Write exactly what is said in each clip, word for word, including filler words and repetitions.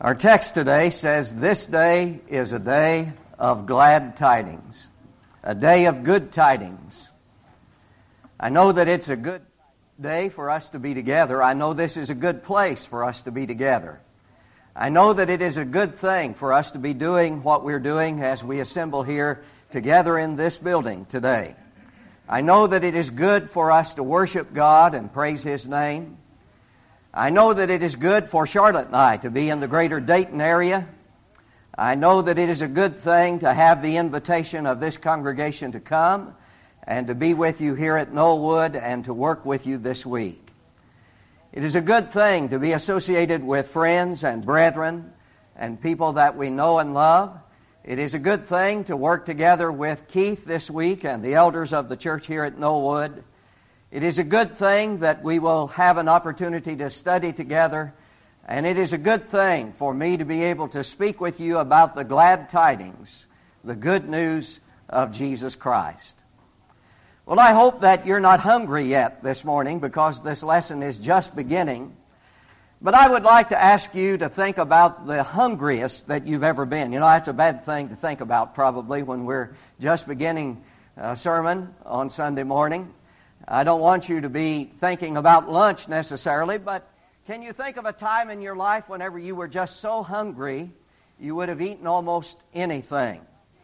Our text today says, "This day is a day of glad tidings, a day of good tidings." I know that it's a good day for us to be together. I know this is a good place for us to be together. I know that it is a good thing for us to be doing what we're doing as we assemble here together in this building today. I know that it is good for us to worship God and praise His name. I know that it is good for Charlotte and I to be in the greater Dayton area. I know that it is a good thing to have the invitation of this congregation to come and to be with you here at Knollwood and to work with you this week. It is a good thing to be associated with friends and brethren and people that we know and love. It is a good thing to work together with Keith this week and the elders of the church here at Knollwood. It is a good thing that we will have an opportunity to study together, and it is a good thing for me to be able to speak with you about the glad tidings, the good news of Jesus Christ. Well, I hope that you're not hungry yet this morning because this lesson is just beginning. But I would like to ask you to think about the hungriest that you've ever been. You know, that's a bad thing to think about probably when we're just beginning a sermon on Sunday morning. I don't want you to be thinking about lunch necessarily, but can you think of a time in your life whenever you were just so hungry you would have eaten almost anything?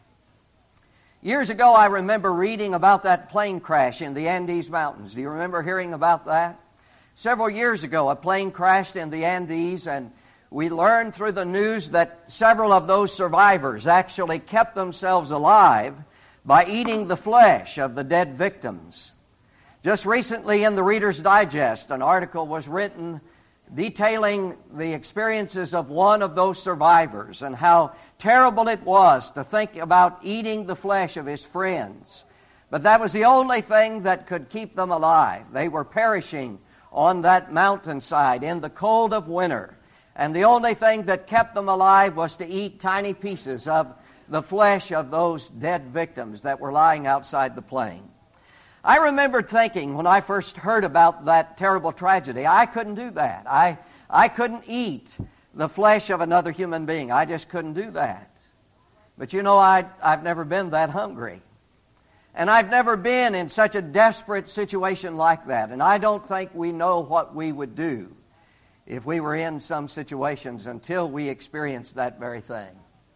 Years ago, I remember reading about that plane crash in the Andes Mountains. Do you remember hearing about that? Several years ago, a plane crashed in the Andes, and we learned through the news that several of those survivors actually kept themselves alive by eating the flesh of the dead victims. Just recently in the Reader's Digest, an article was written detailing the experiences of one of those survivors and how terrible it was to think about eating the flesh of his friends. But that was the only thing that could keep them alive. They were perishing on that mountainside in the cold of winter. And the only thing that kept them alive was to eat tiny pieces of the flesh of those dead victims that were lying outside the plane. I remember thinking when I first heard about that terrible tragedy, I couldn't do that. I, I couldn't eat the flesh of another human being. I just couldn't do that. But you know, I, I've never been that hungry. And I've never been in such a desperate situation like that. And I don't think we know what we would do if we were in some situations until we experienced that very thing.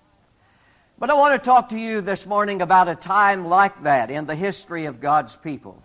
But I want to talk to you this morning about a time like that in the history of God's people.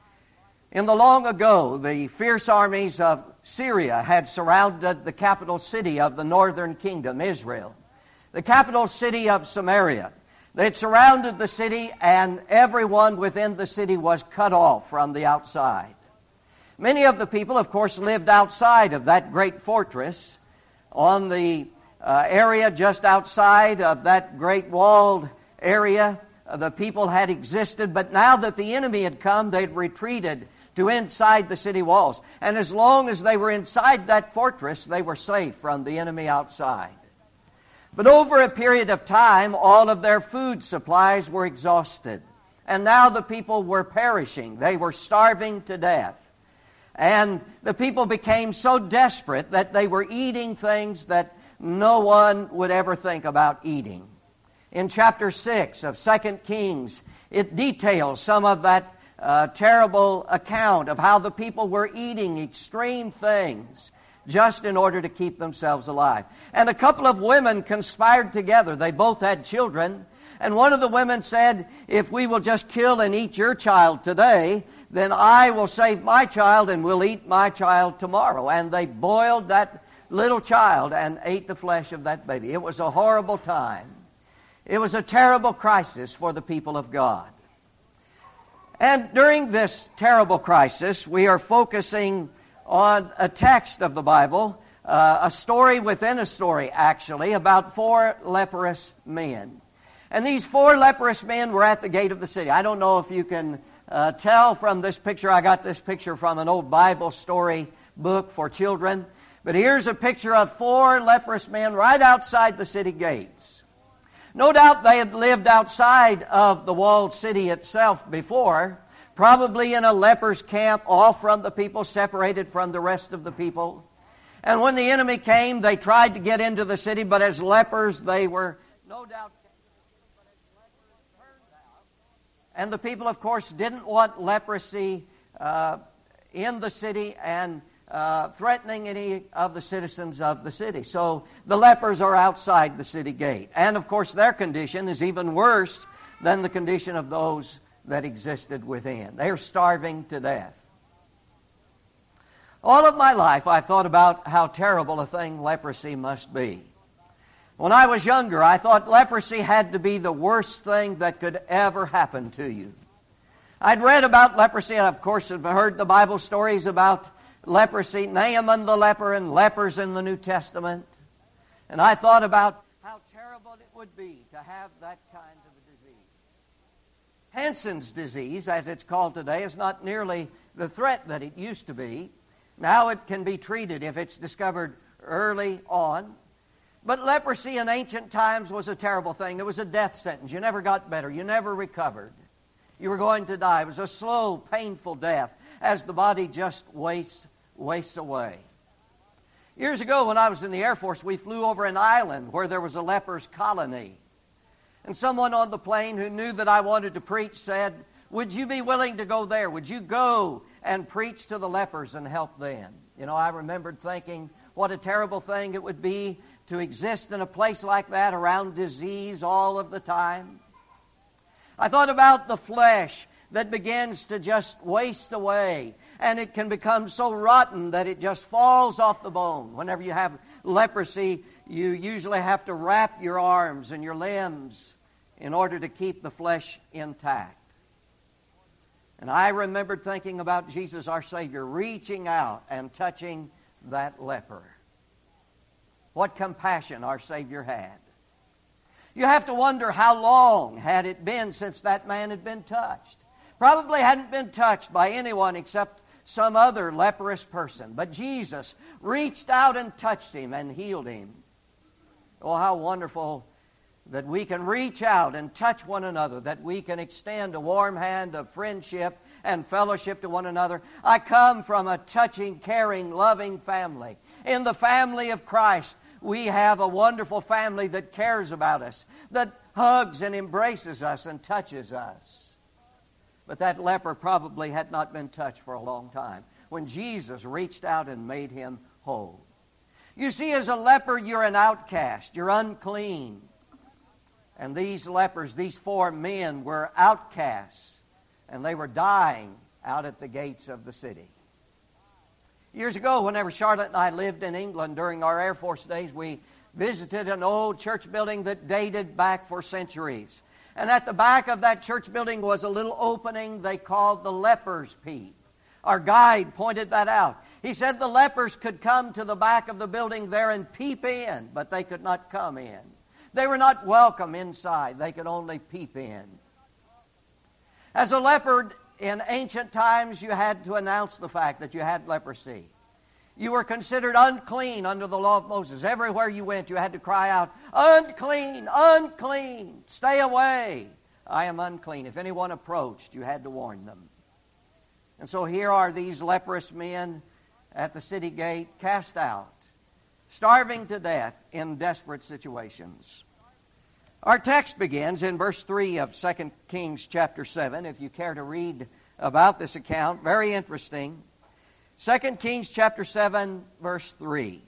In the long ago, the fierce armies of Syria had surrounded the capital city of the northern kingdom, Israel, the capital city of Samaria. They had surrounded the city, and everyone within the city was cut off from the outside. Many of the people, of course, lived outside of that great fortress on the Uh, area just outside of that great walled area. Uh, the people had existed, but now that the enemy had come, they'd retreated to inside the city walls. And as long as they were inside that fortress, they were safe from the enemy outside. But over a period of time, all of their food supplies were exhausted. And now the people were perishing. They were starving to death. And the people became so desperate that they were eating things that no one would ever think about eating. In chapter six of Second Kings, it details some of that uh, terrible account of how the people were eating extreme things just in order to keep themselves alive. And a couple of women conspired together. They both had children. And one of the women said, "If we will just kill and eat your child today, then I will save my child and we'll eat my child tomorrow." And they boiled that little child and ate the flesh of that baby. It was a horrible time. It was a terrible crisis for the people of God. And during this terrible crisis, we are focusing on a text of the Bible, uh, a story within a story, actually, about four leprous men. And these four leprous men were at the gate of the city. I don't know if you can uh, tell from this picture. I got this picture from an old Bible story book for children. But here's a picture of four leprous men right outside the city gates. No doubt they had lived outside of the walled city itself before, probably in a leper's camp, off from the people, separated from the rest of the people. And when the enemy came, they tried to get into the city, but as lepers, they were no doubt turned out. And the people, of course, didn't want leprosy uh, in the city and uh, threatening any of the citizens of the city. So the lepers are outside the city gate. And, of course, their condition is even worse than the condition of those that existed within. They are starving to death. All of my life, I've thought about how terrible a thing leprosy must be. When I was younger, I thought leprosy had to be the worst thing that could ever happen to you. I'd read about leprosy, and of course have heard the Bible stories about leprosy, Naaman the leper and lepers in the New Testament. And I thought about how terrible it would be to have that kind of a disease. Hansen's disease, as it's called today, is not nearly the threat that it used to be. Now it can be treated if it's discovered early on. But leprosy in ancient times was a terrible thing. It was a death sentence. You never got better. You never recovered. You were going to die. It was a slow, painful death as the body just wastes, wastes away. Years ago when I was in the Air Force, we flew over an island where there was a lepers colony. And someone on the plane who knew that I wanted to preach said, "Would you be willing to go there? Would you go and preach to the lepers and help them?" You know, I remembered thinking what a terrible thing it would be to exist in a place like that around disease all of the time. I thought about the flesh that begins to just waste away, and it can become so rotten that it just falls off the bone. Whenever you have leprosy, you usually have to wrap your arms and your limbs in order to keep the flesh intact. And I remembered thinking about Jesus, our Savior, reaching out and touching that leper. What compassion our Savior had. You have to wonder how long had it been since that man had been touched. Probably hadn't been touched by anyone except some other leprous person. But Jesus reached out and touched him and healed him. Oh, how wonderful that we can reach out and touch one another, that we can extend a warm hand of friendship and fellowship to one another. I come from a touching, caring, loving family. In the family of Christ, we have a wonderful family that cares about us, that hugs and embraces us and touches us. But that leper probably had not been touched for a long time when Jesus reached out and made him whole. You see, as a leper, you're an outcast. You're unclean. And these lepers, these four men, were outcasts, and they were dying out at the gates of the city. Years ago, whenever Charlotte and I lived in England during our Air Force days, we visited an old church building that dated back for centuries. And at the back of that church building was a little opening they called the leper's peep. Our guide pointed that out. He said the lepers could come to the back of the building there and peep in, but they could not come in. They were not welcome inside. They could only peep in. As a leper in ancient times, you had to announce the fact that you had leprosy. You were considered unclean under the law of Moses. Everywhere you went, you had to cry out, "Unclean, unclean, stay away. I am unclean." If anyone approached, you had to warn them. And so here are these leprous men at the city gate, cast out, starving to death in desperate situations. Our text begins in verse three of Second Kings chapter seven, if you care to read about this account. Very interesting. Second Kings chapter seven, verse three.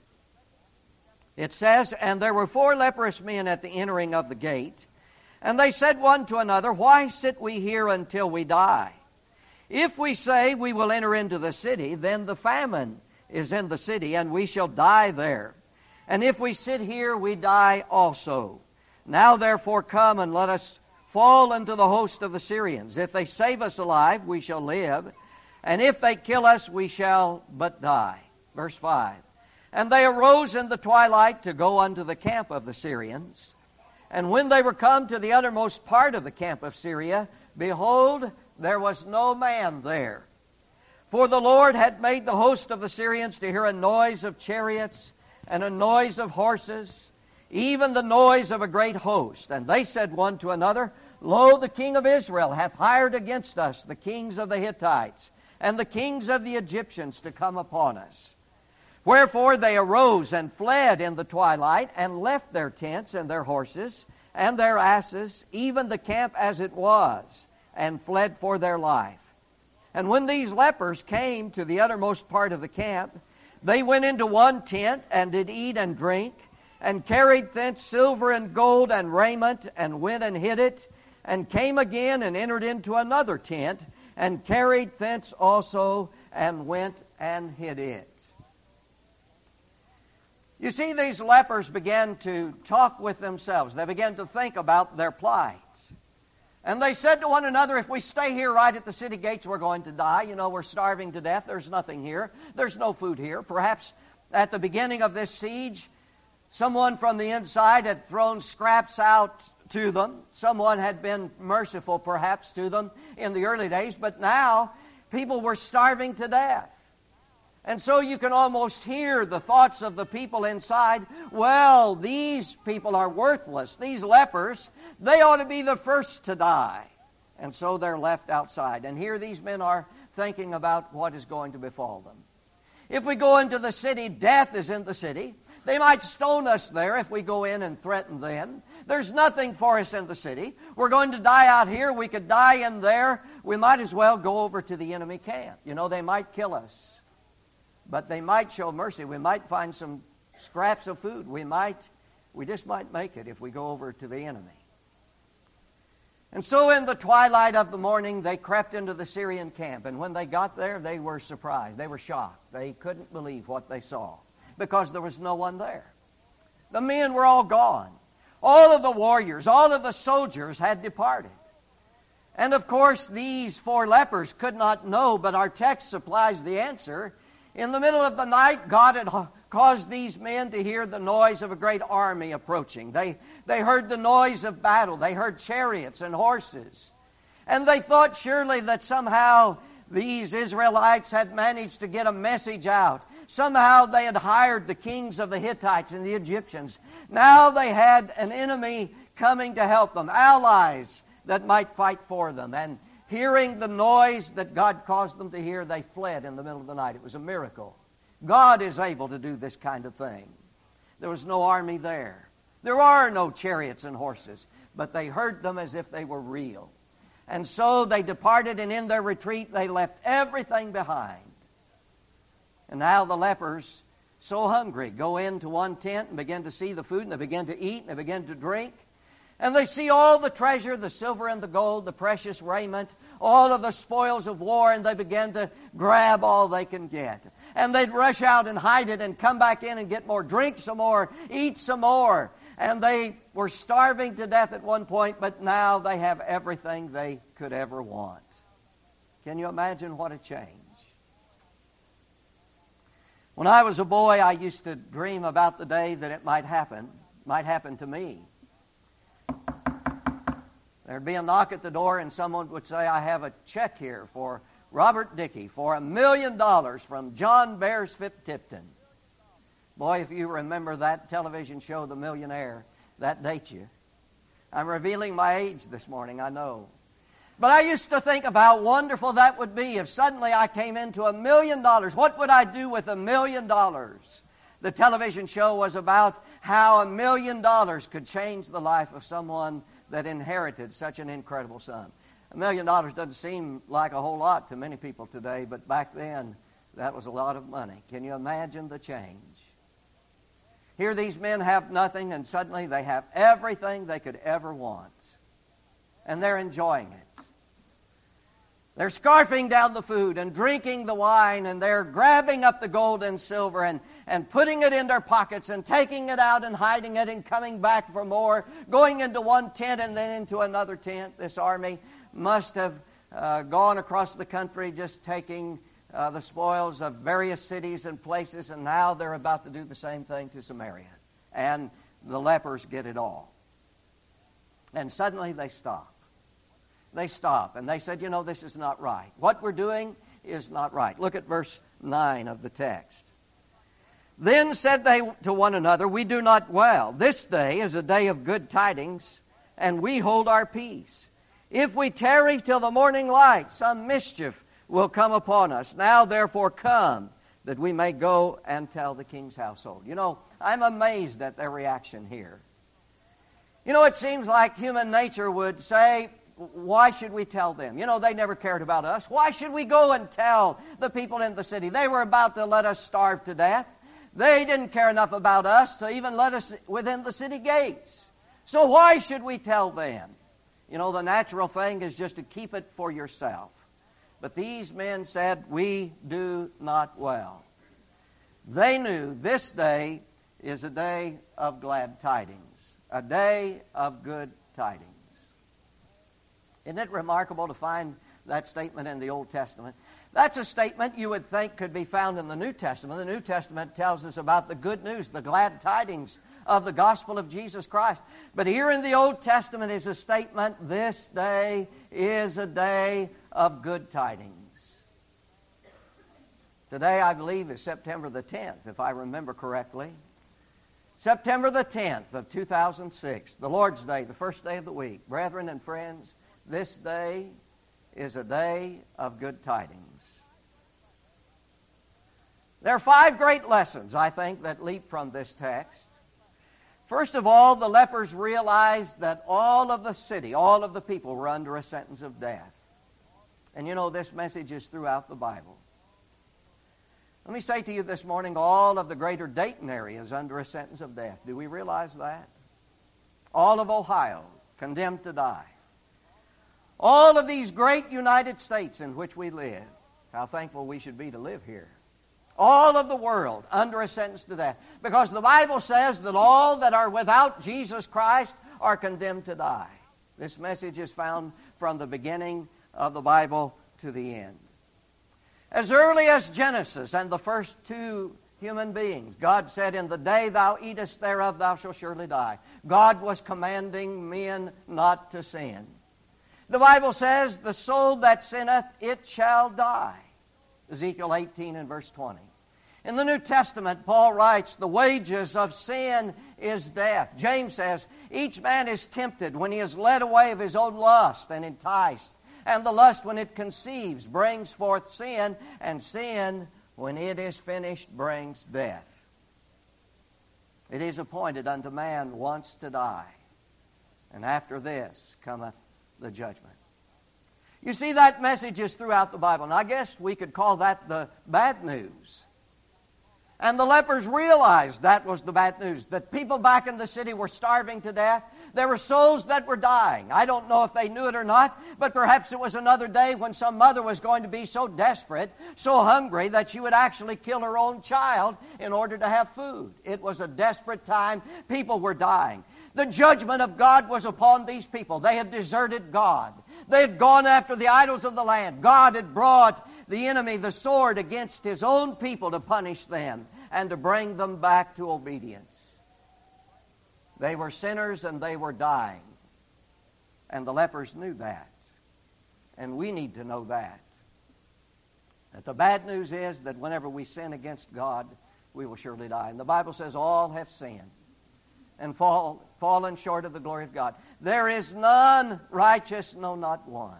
It says, "And there were four leprous men at the entering of the gate, and they said one to another, 'Why sit we here until we die? If we say we will enter into the city, then the famine is in the city, and we shall die there. And if we sit here, we die also. Now therefore come and let us fall into the host of the Syrians. If they save us alive, we shall live. And if they kill us, we shall but die.'" Verse five. "And they arose in the twilight to go unto the camp of the Syrians. And when they were come to the uttermost part of the camp of Syria, behold, there was no man there. For the Lord had made the host of the Syrians to hear a noise of chariots and a noise of horses, even the noise of a great host. And they said one to another, 'Lo, the king of Israel hath hired against us the kings of the Hittites and the kings of the Egyptians to come upon us.' Wherefore they arose and fled in the twilight, and left their tents and their horses and their asses, even the camp as it was, and fled for their life. And when these lepers came to the uttermost part of the camp, they went into one tent, and did eat and drink, and carried thence silver and gold and raiment, and went and hid it, and came again and entered into another tent, and carried thence also, and went and hid it. You see, these lepers began to talk with themselves. They began to think about their plight. And they said to one another, if we stay here right at the city gates, we're going to die. You know, we're starving to death. There's nothing here. There's no food here. Perhaps at the beginning of this siege, someone from the inside had thrown scraps out to them. Someone had been merciful, perhaps, to them in the early days. But now, people were starving to death. And so you can almost hear the thoughts of the people inside. Well, these people are worthless. These lepers, they ought to be the first to die. And so they're left outside. And here these men are thinking about what is going to befall them. If we go into the city, death is in the city. They might stone us there if we go in and threaten them. There's nothing for us in the city. We're going to die out here. We could die in there. We might as well go over to the enemy camp. You know, they might kill us. But they might show mercy. We might find some scraps of food. We might, we just might make it if we go over to the enemy. And so in the twilight of the morning, they crept into the Syrian camp. And when they got there, they were surprised. They were shocked. They couldn't believe what they saw because there was no one there. The men were all gone. All of the warriors, all of the soldiers had departed. And of course, these four lepers could not know, but our text supplies the answer. In the middle of the night, God had caused these men to hear the noise of a great army approaching. They, they heard the noise of battle. They heard chariots and horses. And they thought surely that somehow these Israelites had managed to get a message out. Somehow they had hired the kings of the Hittites and the Egyptians. Now they had an enemy coming to help them, allies that might fight for them. And hearing the noise that God caused them to hear, they fled in the middle of the night. It was a miracle. God is able to do this kind of thing. There was no army there. There are no chariots and horses, but they heard them as if they were real. And so they departed, and in their retreat they left everything behind. And now the lepers, so hungry, go into one tent and begin to see the food, and they begin to eat, and they begin to drink. And they see all the treasure, the silver and the gold, the precious raiment, all of the spoils of war, and they begin to grab all they can get. And they'd rush out and hide it and come back in and get more, drink some more, eat some more. And they were starving to death at one point, but now they have everything they could ever want. Can you imagine what a change? When I was a boy, I used to dream about the day that it might happen, might happen to me. There'd be a knock at the door and someone would say, I have a check here for Robert Dickey for a million dollars from John Beresford Tipton. Boy, if you remember that television show, The Millionaire, that dates you. I'm revealing my age this morning, I know. But I used to think of how wonderful that would be if suddenly I came into a million dollars. What would I do with a million dollars? The television show was about how a million dollars could change the life of someone that inherited such an incredible sum. A million dollars doesn't seem like a whole lot to many people today, but back then, that was a lot of money. Can you imagine the change? Here these men have nothing, and suddenly they have everything they could ever want. And they're enjoying it. They're scarfing down the food and drinking the wine, and they're grabbing up the gold and silver and, and putting it in their pockets and taking it out and hiding it and coming back for more, going into one tent and then into another tent. This army must have uh, gone across the country just taking uh, the spoils of various cities and places, and now they're about to do the same thing to Samaria. And the lepers get it all. And suddenly they stop. They stop, and they said, you know, this is not right. What we're doing is not right. Look at verse nine of the text. Then said they to one another, we do not well. This day is a day of good tidings, and we hold our peace. If we tarry till the morning light, some mischief will come upon us. Now therefore come, that we may go and tell the king's household. You know, I'm amazed at their reaction here. You know, it seems like human nature would say, why should we tell them? You know, they never cared about us. Why should we go and tell the people in the city? They were about to let us starve to death. They didn't care enough about us to even let us within the city gates. So why should we tell them? You know, the natural thing is just to keep it for yourself. But these men said, we do not well. They knew this day is a day of glad tidings, a day of good tidings. Isn't it remarkable to find that statement in the Old Testament? That's a statement you would think could be found in the New Testament. The New Testament tells us about the good news, the glad tidings of the gospel of Jesus Christ. But here in the Old Testament is a statement, this day is a day of good tidings. Today, I believe, is September the tenth, if I remember correctly. September the tenth of two thousand six, the Lord's Day, the first day of the week. Brethren and friends, this day is a day of good tidings. There are five great lessons, I think, that leap from this text. First of all, the lepers realized that all of the city, all of the people were under a sentence of death. And you know, this message is throughout the Bible. Let me say to you this morning, all of the greater Dayton area is under a sentence of death. Do we realize that? All of Ohio, condemned to die. All of these great United States in which we live, how thankful we should be to live here. All of the world under a sentence to death. Because the Bible says that all that are without Jesus Christ are condemned to die. This message is found from the beginning of the Bible to the end. As early as Genesis and the first two human beings, God said, in the day thou eatest thereof, thou shalt surely die. God was commanding men not to sin. The Bible says, the soul that sinneth, it shall die. Ezekiel eighteen and verse twenty. In the New Testament, Paul writes, the wages of sin is death. James says, each man is tempted when he is led away of his own lust and enticed. And the lust, when it conceives, brings forth sin, and sin, when it is finished, brings death. It is appointed unto man once to die, and after this cometh the judgment. You see, that message is throughout the Bible, and I guess we could call that the bad news. And the lepers realized that was the bad news, that people back in the city were starving to death. There were souls that were dying. I don't know if they knew it or not, but perhaps it was another day when some mother was going to be so desperate, so hungry, that she would actually kill her own child in order to have food. It was a desperate time. People were dying. The judgment of God was upon these people. They had deserted God. They had gone after the idols of the land. God had brought the enemy, the sword, against His own people to punish them and to bring them back to obedience. They were sinners and they were dying. And the lepers knew that. And we need to know that. That the bad news is that whenever we sin against God, we will surely die. And the Bible says all have sinned and fall, fallen short of the glory of God. There is none righteous, no, not one.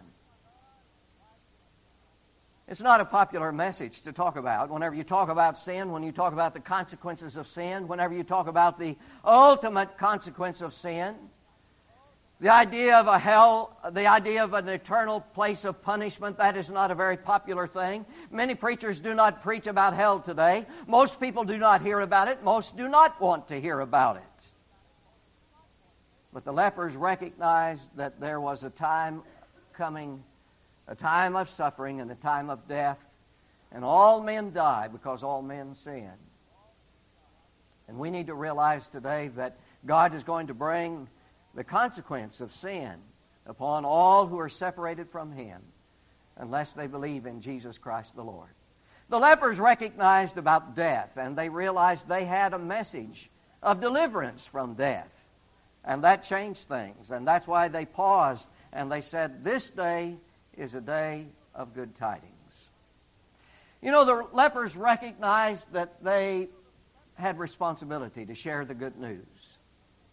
It's not a popular message to talk about. Whenever you talk about sin, when you talk about the consequences of sin, whenever you talk about the ultimate consequence of sin, the idea of a hell, the idea of an eternal place of punishment, that is not a very popular thing. Many preachers do not preach about hell today. Most people do not hear about it. Most do not want to hear about it. But the lepers recognized that there was a time coming, a time of suffering and a time of death, and all men die because all men sin. And we need to realize today that God is going to bring the consequence of sin upon all who are separated from Him unless they believe in Jesus Christ the Lord. The lepers recognized about death, and they realized they had a message of deliverance from death. And that changed things. And that's why they paused and they said, this day is a day of good tidings. You know, the lepers recognized that they had responsibility to share the good news.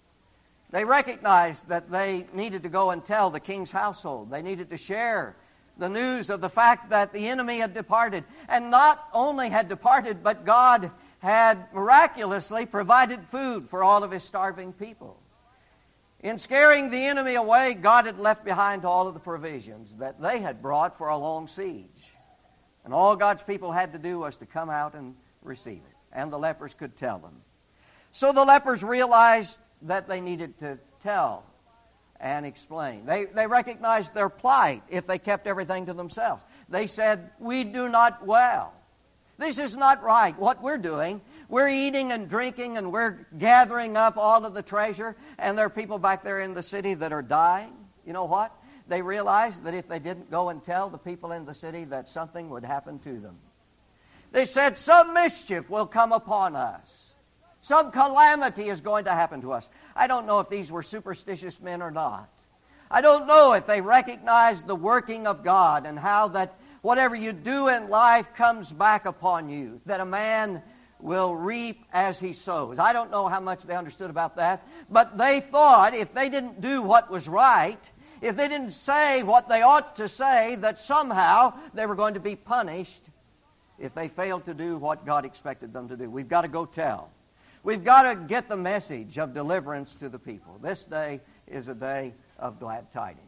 They recognized that they needed to go and tell the king's household. They needed to share the news of the fact that the enemy had departed. And not only had departed, but God had miraculously provided food for all of His starving people. In scaring the enemy away, God had left behind all of the provisions that they had brought for a long siege. And all God's people had to do was to come out and receive it. And the lepers could tell them. So the lepers realized that they needed to tell and explain. They, they recognized their plight if they kept everything to themselves. They said, "We do not well. This is not right. What we're doing, we're eating and drinking and we're gathering up all of the treasure, and there are people back there in the city that are dying." You know what? They realized that if they didn't go and tell the people in the city, that something would happen to them. They said, "Some mischief will come upon us. Some calamity is going to happen to us." I don't know if these were superstitious men or not. I don't know if they recognized the working of God and how that whatever you do in life comes back upon you, that a man will reap as he sows. I don't know how much they understood about that, but they thought if they didn't do what was right, if they didn't say what they ought to say, that somehow they were going to be punished if they failed to do what God expected them to do. We've got to go tell. We've got to get the message of deliverance to the people. This day is a day of glad tidings.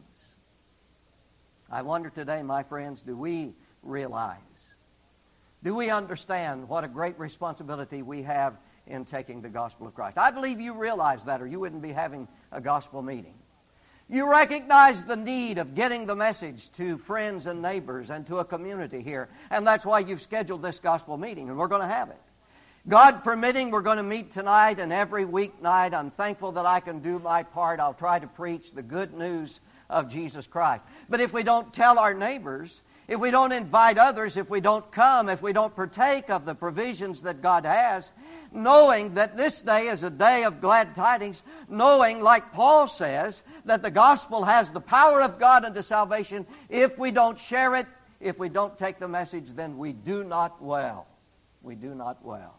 I wonder today, my friends, do we realize, do we understand what a great responsibility we have in taking the gospel of Christ? I believe you realize that, or you wouldn't be having a gospel meeting. You recognize the need of getting the message to friends and neighbors and to a community here, and that's why you've scheduled this gospel meeting, and we're going to have it. God permitting, we're going to meet tonight and every weeknight. I'm thankful that I can do my part. I'll try to preach the good news of Jesus Christ. But if we don't tell our neighbors, if we don't invite others, if we don't come, if we don't partake of the provisions that God has, knowing that this day is a day of glad tidings, knowing, like Paul says, that the gospel has the power of God unto salvation, if we don't share it, if we don't take the message, then we do not well. We do not well.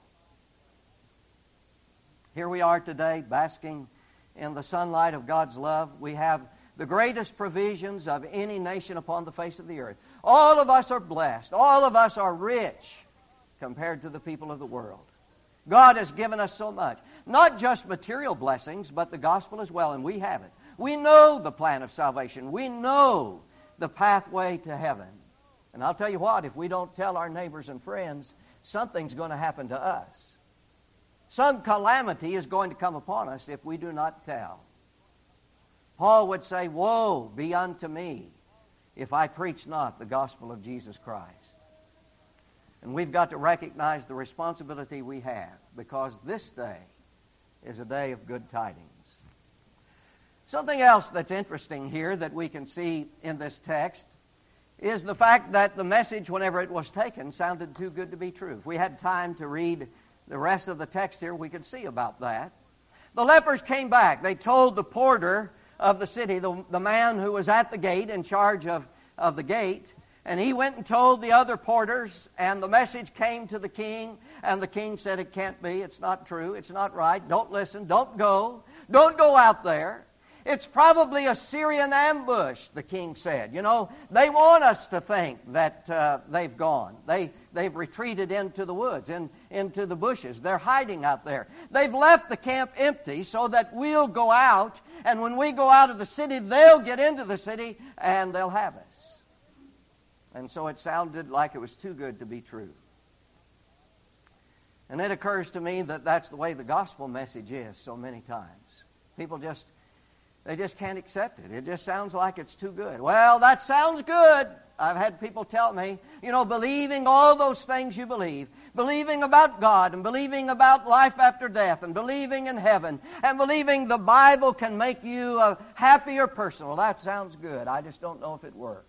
Here we are today, basking in the sunlight of God's love. We have the greatest provisions of any nation upon the face of the earth. All of us are blessed. All of us are rich compared to the people of the world. God has given us so much. Not just material blessings, but the gospel as well, and we have it. We know the plan of salvation. We know the pathway to heaven. And I'll tell you what, if we don't tell our neighbors and friends, something's going to happen to us. Some calamity is going to come upon us if we do not tell. Paul would say, "Woe be unto me if I preach not the gospel of Jesus Christ." And we've got to recognize the responsibility we have, because this day is a day of good tidings. Something else that's interesting here that we can see in this text is the fact that the message, whenever it was taken, sounded too good to be true. If we had time to read the rest of the text here, we could see about that. The lepers came back. They told the porter of the city, the, the man who was at the gate, in charge of, of the gate, and he went and told the other porters, and the message came to the king, and the king said, "It can't be, it's not true, it's not right, don't listen, don't go, don't go out there. It's probably a Syrian ambush," the king said. You know, they want us to think that uh, they've gone. They, they've retreated into the woods, in, into the bushes. They're hiding out there. They've left the camp empty so that we'll go out, and when we go out of the city, they'll get into the city, and they'll have us. And so it sounded like it was too good to be true. And it occurs to me that that's the way the gospel message is so many times. People just... They just can't accept it. It just sounds like it's too good. Well, that sounds good. I've had people tell me, you know, believing all those things you believe, believing about God and believing about life after death and believing in heaven and believing the Bible can make you a happier person. Well, that sounds good. I just don't know if it works.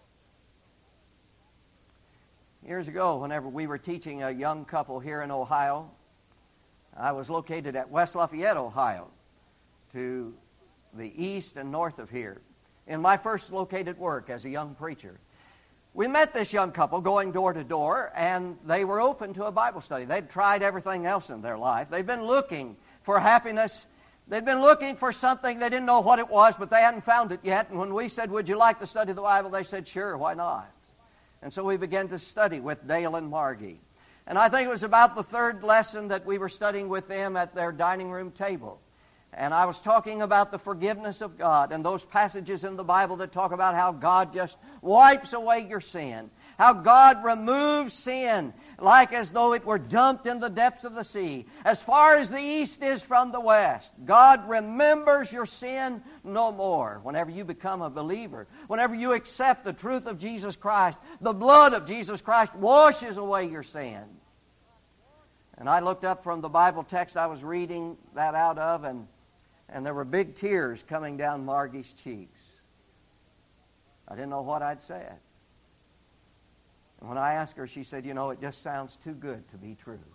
Years ago, whenever we were teaching a young couple here in Ohio, I was located at West Lafayette, Ohio, to the east and north of here, in my first located work as a young preacher. We met this young couple going door to door, and they were open to a Bible study. They'd tried everything else in their life. They'd been looking for happiness They'd been looking for something. They didn't know what it was, but they hadn't found it yet. And when we said, would you like to study the Bible? They said, sure, why not? And so we began to study with Dale and Margie. And I think it was about the third lesson that we were studying with them at their dining room table. And I was talking about the forgiveness of God and those passages in the Bible that talk about how God just wipes away your sin. How God removes sin like as though it were dumped in the depths of the sea. As far as the east is from the west, God remembers your sin no more. Whenever you become a believer, whenever you accept the truth of Jesus Christ, the blood of Jesus Christ washes away your sin. And I looked up from the Bible text I was reading that out of, and, and there were big tears coming down Margie's cheeks. I didn't know what I'd said. And when I asked her, she said, you know, it just sounds too good to be true.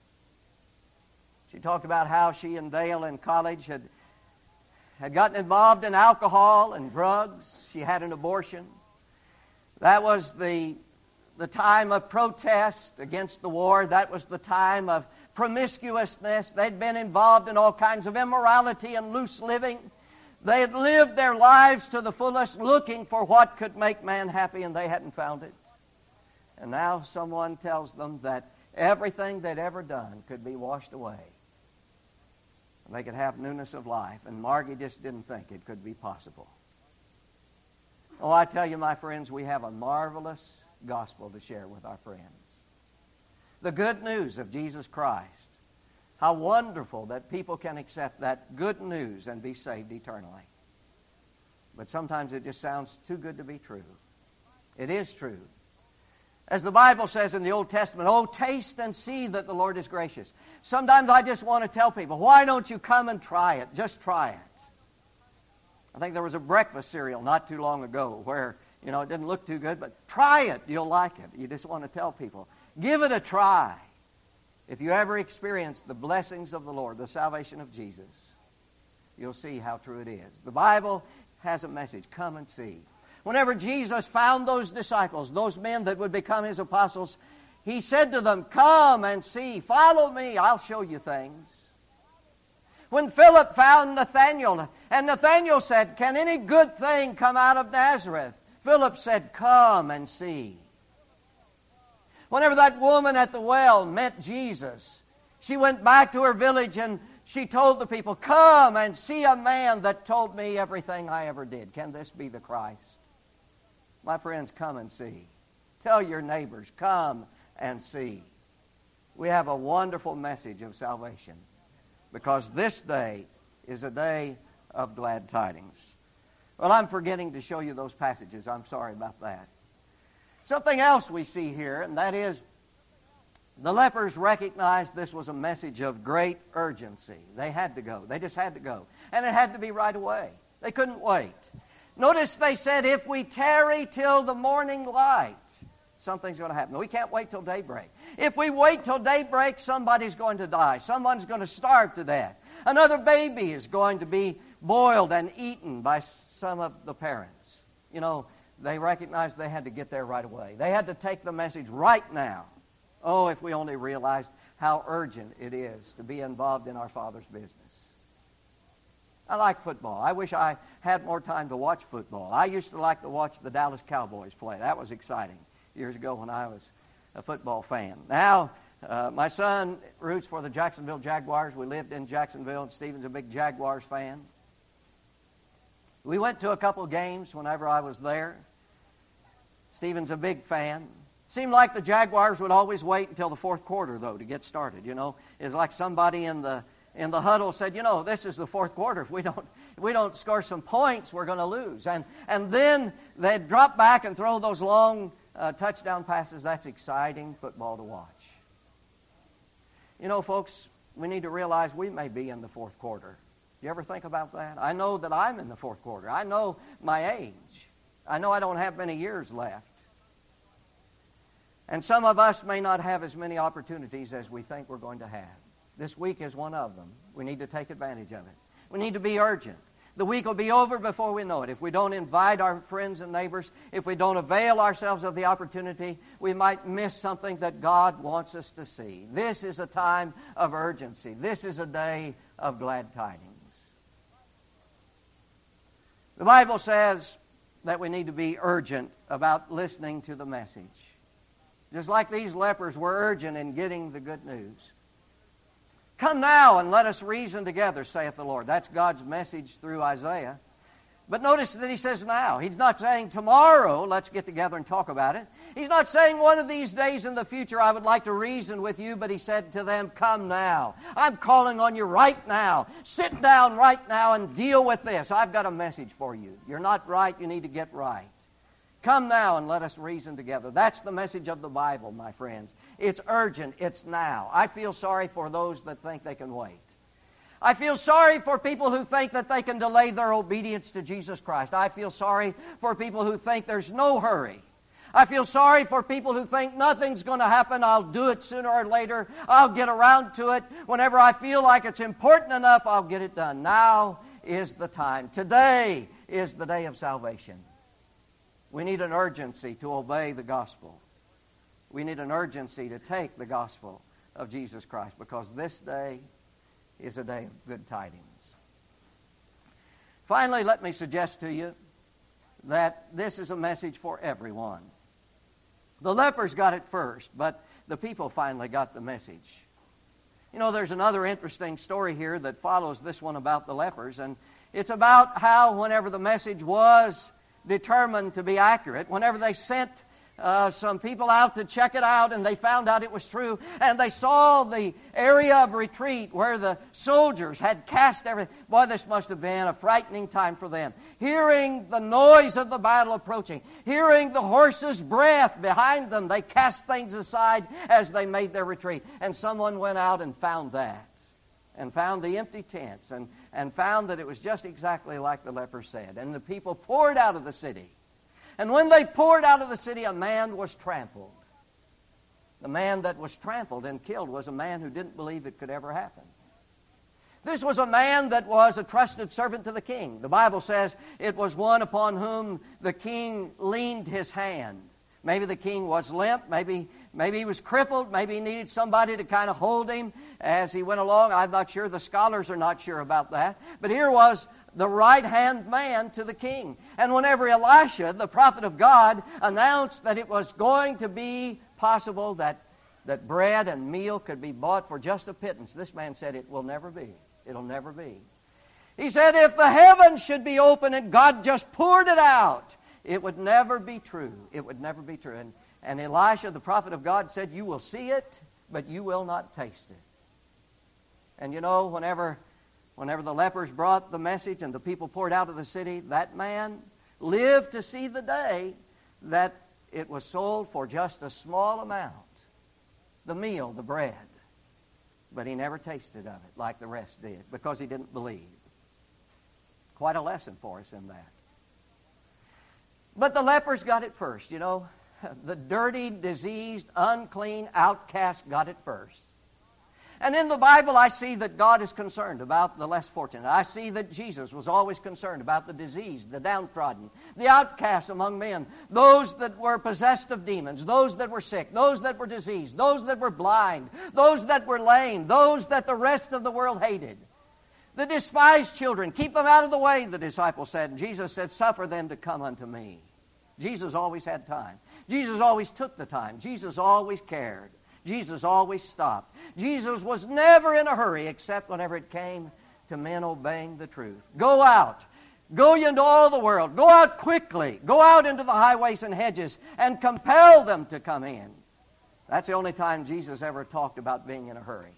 She talked about how she and Dale in college had, had gotten involved in alcohol and drugs. She had an abortion. That was the, the time of protest against the war. That was the time of promiscuousness. They'd been involved in all kinds of immorality and loose living. They had lived their lives to the fullest, looking for what could make man happy, and they hadn't found it. And now someone tells them that everything they'd ever done could be washed away. And they could have newness of life. And Margie just didn't think it could be possible. Oh, I tell you, my friends, we have a marvelous gospel to share with our friends. The good news of Jesus Christ. How wonderful that people can accept that good news and be saved eternally. But sometimes it just sounds too good to be true. It is true. As the Bible says in the Old Testament, oh, taste and see that the Lord is gracious. Sometimes I just want to tell people, why don't you come and try it? Just try it. I think there was a breakfast cereal not too long ago where, you know, it didn't look too good, but try it. You'll like it. You just want to tell people, give it a try. If you ever experience the blessings of the Lord, the salvation of Jesus, you'll see how true it is. The Bible has a message. Come and see. Whenever Jesus found those disciples, those men that would become His apostles, He said to them, come and see. Follow me. I'll show you things. When Philip found Nathanael, and Nathanael said, can any good thing come out of Nazareth? Philip said, come and see. Whenever that woman at the well met Jesus, she went back to her village and she told the people, come and see a man that told me everything I ever did. Can this be the Christ? My friends, come and see. Tell your neighbors, come and see. We have a wonderful message of salvation because this day is a day of glad tidings. Well, I'm forgetting to show you those passages. I'm sorry about that. Something else we see here, and that is the lepers recognized this was a message of great urgency. They had to go. They just had to go. And it had to be right away. They couldn't wait. Notice they said, if we tarry till the morning light, something's going to happen. We can't wait till daybreak. If we wait till daybreak, somebody's going to die. Someone's going to starve to death. Another baby is going to be boiled and eaten by some of the parents. You know, they recognized they had to get there right away. They had to take the message right now. Oh, if we only realized how urgent it is to be involved in our Father's business. I like football. I wish I had more time to watch football. I used to like to watch the Dallas Cowboys play. That was exciting years ago when I was a football fan. Now, uh, my son roots for the Jacksonville Jaguars. We lived in Jacksonville, and Stephen's a big Jaguars fan. We went to a couple games whenever I was there. Stephen's a big fan. Seemed like the Jaguars would always wait until the fourth quarter, though, to get started. You know, it's like somebody in the in the huddle said, you know, this is the fourth quarter. If we don't if we don't score some points, we're going to lose. And and then they'd drop back and throw those long uh, touchdown passes. That's exciting football to watch. You know, folks, we need to realize we may be in the fourth quarter. Do you ever think about that? I know that I'm in the fourth quarter. I know my age. I know I don't have many years left. And some of us may not have as many opportunities as we think we're going to have. This week is one of them. We need to take advantage of it. We need to be urgent. The week will be over before we know it. If we don't invite our friends and neighbors, if we don't avail ourselves of the opportunity, we might miss something that God wants us to see. This is a time of urgency. This is a day of glad tidings. The Bible says that we need to be urgent about listening to the message. Just like these lepers were urgent in getting the good news. Come now and let us reason together, saith the Lord. That's God's message through Isaiah. But notice that he says now. He's not saying tomorrow, let's get together and talk about it. He's not saying one of these days in the future I would like to reason with you, but he said to them, come now. I'm calling on you right now. Sit down right now and deal with this. I've got a message for you. You're not right, you need to get right. Come now and let us reason together. That's the message of the Bible, my friends. It's urgent. It's now. I feel sorry for those that think they can wait. I feel sorry for people who think that they can delay their obedience to Jesus Christ. I feel sorry for people who think there's no hurry. I feel sorry for people who think nothing's going to happen. I'll do it sooner or later. I'll get around to it. Whenever I feel like it's important enough, I'll get it done. Now is the time. Today is the day of salvation. We need an urgency to obey the gospel. We need an urgency to take the gospel of Jesus Christ, because this day is a day of good tidings. Finally, let me suggest to you that this is a message for everyone. The lepers got it first, but the people finally got the message. You know, there's another interesting story here that follows this one about the lepers, and it's about how whenever the message was determined to be accurate, whenever they sent uh, some people out to check it out and they found out it was true, and they saw the area of retreat where the soldiers had cast everything. Boy, this must have been a frightening time for them. Hearing the noise of the battle approaching, hearing the horses' breath behind them, they cast things aside as they made their retreat. And someone went out and found that, and found the empty tents, and, and found that it was just exactly like the lepers said. And the people poured out of the city. And when they poured out of the city, a man was trampled. The man that was trampled and killed was a man who didn't believe it could ever happen. This was a man that was a trusted servant to the king. The Bible says it was one upon whom the king leaned his hand. Maybe the king was limp, maybe maybe he was crippled, maybe he needed somebody to kind of hold him as he went along. I'm not sure. The scholars are not sure about that. But here was the right-hand man to the king. And whenever Elisha, the prophet of God, announced that it was going to be possible that, that bread and meal could be bought for just a pittance, this man said, it will never be. It'll never be. He said, if the heavens should be open and God just poured it out, it would never be true. It would never be true. And, and Elisha, the prophet of God, said, you will see it, but you will not taste it. And you know, whenever, whenever the lepers brought the message and the people poured out of the city, that man lived to see the day that it was sold for just a small amount. The meal, the bread. But he never tasted of it like the rest did, because he didn't believe. Quite a lesson for us in that. But the lepers got it first, you know. The dirty, diseased, unclean outcast got it first. And in the Bible, I see that God is concerned about the less fortunate. I see that Jesus was always concerned about the diseased, the downtrodden, the outcasts among men, those that were possessed of demons, those that were sick, those that were diseased, those that were blind, those that were lame, those that the rest of the world hated. The despised children, keep them out of the way, the disciples said. And Jesus said, suffer them to come unto me. Jesus always had time. Jesus always took the time. Jesus always cared. Jesus always stopped. Jesus was never in a hurry except whenever it came to men obeying the truth. Go out. Go ye into all the world. Go out quickly. Go out into the highways and hedges and compel them to come in. That's the only time Jesus ever talked about being in a hurry.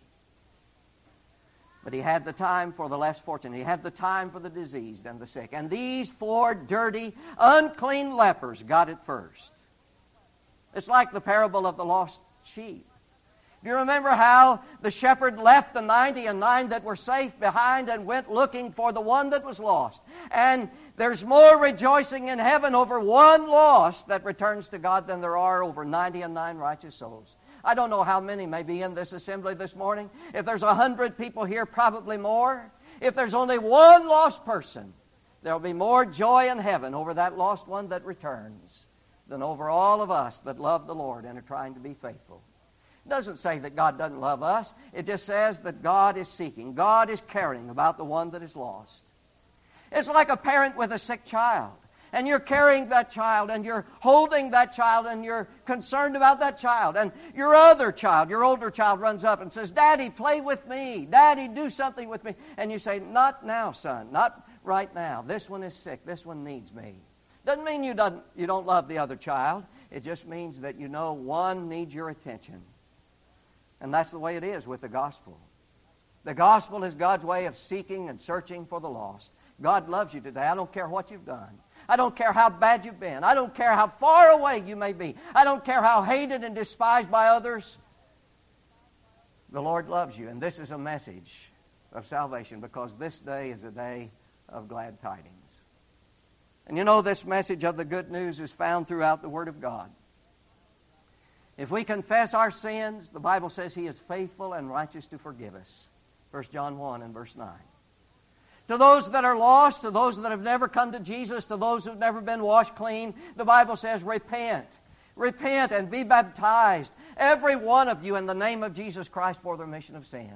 But he had the time for the less fortunate. He had the time for the diseased and the sick. And these four dirty, unclean lepers got it first. It's like the parable of the lost sheep. Do you remember how the shepherd left the ninety and nine that were safe behind and went looking for the one that was lost? And there's more rejoicing in heaven over one lost that returns to God than there are over ninety and nine righteous souls. I don't know how many may be in this assembly this morning. If there's a hundred people here, probably more. If there's only one lost person, there will be more joy in heaven over that lost one that returns than over all of us that love the Lord and are trying to be faithful. It doesn't say that God doesn't love us. It just says that God is seeking. God is caring about the one that is lost. It's like a parent with a sick child. And you're carrying that child, and you're holding that child, and you're concerned about that child. And your other child, your older child, runs up and says, Daddy, play with me. Daddy, do something with me. And you say, not now, son. Not right now. This one is sick. This one needs me. Doesn't mean you don't, you don't love the other child. It just means that you know one needs your attention. And that's the way it is with the gospel. The gospel is God's way of seeking and searching for the lost. God loves you today. I don't care what you've done. I don't care how bad you've been. I don't care how far away you may be. I don't care how hated and despised by others. The Lord loves you, and this is a message of salvation, because this day is a day of glad tidings. And you know, this message of the good news is found throughout the Word of God. If we confess our sins, the Bible says He is faithful and righteous to forgive us. First John one and verse nine. To those that are lost, to those that have never come to Jesus, to those who have never been washed clean, the Bible says, repent. Repent and be baptized, every one of you, in the name of Jesus Christ for the remission of sins.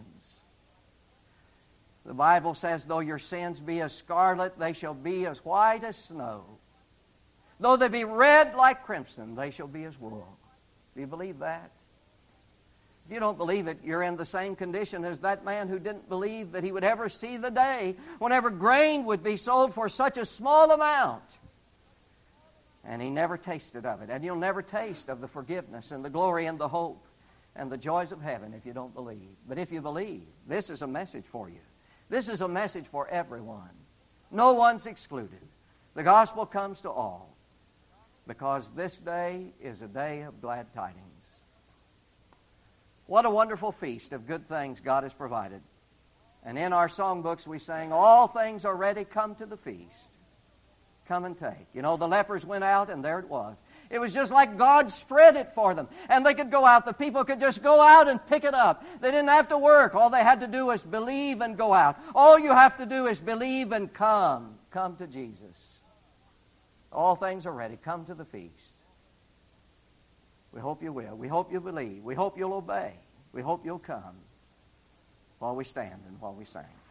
The Bible says, though your sins be as scarlet, they shall be as white as snow. Though they be red like crimson, they shall be as wool. Do you believe that? If you don't believe it, you're in the same condition as that man who didn't believe that he would ever see the day whenever grain would be sold for such a small amount. And he never tasted of it. And you'll never taste of the forgiveness and the glory and the hope and the joys of heaven if you don't believe. But if you believe, this is a message for you. This is a message for everyone. No one's excluded. The gospel comes to all, because this day is a day of glad tidings. What a wonderful feast of good things God has provided. And in our songbooks we sang, all things are ready, come to the feast. Come and take. You know, the lepers went out, and there it was. It was just like God spread it for them. And they could go out. The people could just go out and pick it up. They didn't have to work. All they had to do was believe and go out. All you have to do is believe and come. Come to Jesus. All things are ready. Come to the feast. We hope you will. We hope you believe. We hope you'll obey. We hope you'll come while we stand and while we sing.